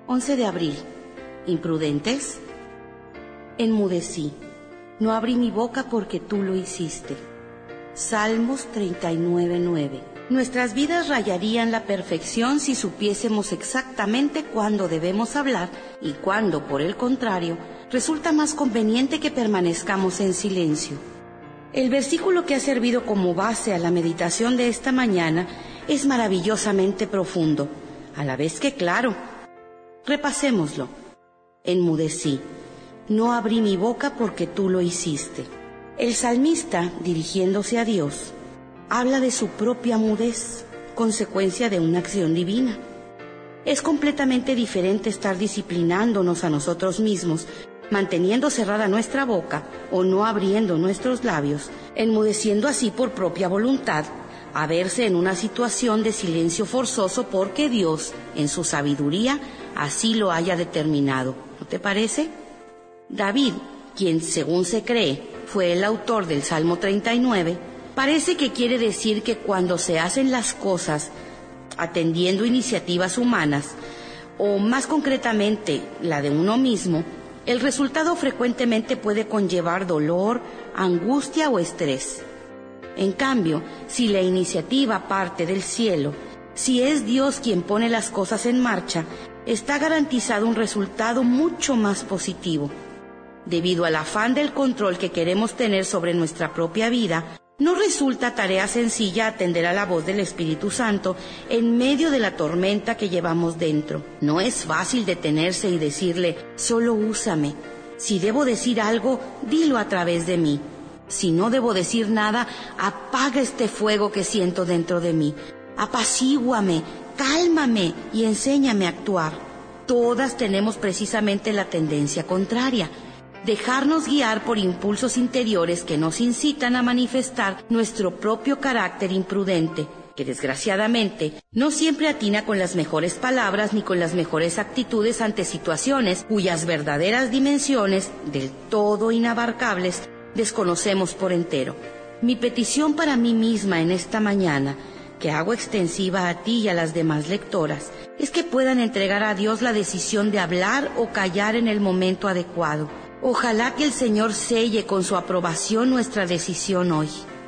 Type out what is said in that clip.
11 de abril. ¿Imprudentes? Enmudecí. No abrí mi boca porque tú lo hiciste. Salmos 39:9. Nuestras vidas rayarían la perfección si supiésemos exactamente cuándo debemos hablar y cuándo, por el contrario, resulta más conveniente que permanezcamos en silencio. El versículo que ha servido como base a la meditación de esta mañana es maravillosamente profundo, a la vez que claro. Repasémoslo. Enmudecí. No abrí mi boca porque tú lo hiciste. El salmista, dirigiéndose a Dios, habla de su propia mudez, consecuencia de una acción divina. Es completamente diferente estar disciplinándonos a nosotros mismos, manteniendo cerrada nuestra boca o no abriendo nuestros labios, enmudeciendo así por propia voluntad, a verse en una situación de silencio forzoso porque Dios, en su sabiduría, así lo haya determinado. ¿No te parece? David, quien según se cree fue el autor del Salmo 39, parece que quiere decir que cuando se hacen las cosas atendiendo iniciativas humanas, o más concretamente la de uno mismo, el resultado frecuentemente puede conllevar dolor, angustia o estrés. En cambio, si la iniciativa parte del cielo, si es Dios quien pone las cosas en marcha, está garantizado un resultado mucho más positivo. Debido al afán del control que queremos tener sobre nuestra propia vida, no resulta tarea sencilla atender a la voz del Espíritu Santo en medio de la tormenta que llevamos dentro. No es fácil detenerse y decirle, solo úsame. Si debo decir algo, dilo a través de mí. Si no debo decir nada, apaga este fuego que siento dentro de mí. Apacíguame, cálmame y enséñame a actuar. Todas tenemos precisamente la tendencia contraria. Dejarnos guiar por impulsos interiores que nos incitan a manifestar nuestro propio carácter imprudente, que desgraciadamente no siempre atina con las mejores palabras ni con las mejores actitudes ante situaciones cuyas verdaderas dimensiones, del todo inabarcables, desconocemos por entero. Mi petición para mí misma en esta mañana, que hago extensiva a ti y a las demás lectoras, es que puedan entregar a Dios la decisión de hablar o callar en el momento adecuado. Ojalá que el Señor selle con su aprobación nuestra decisión hoy.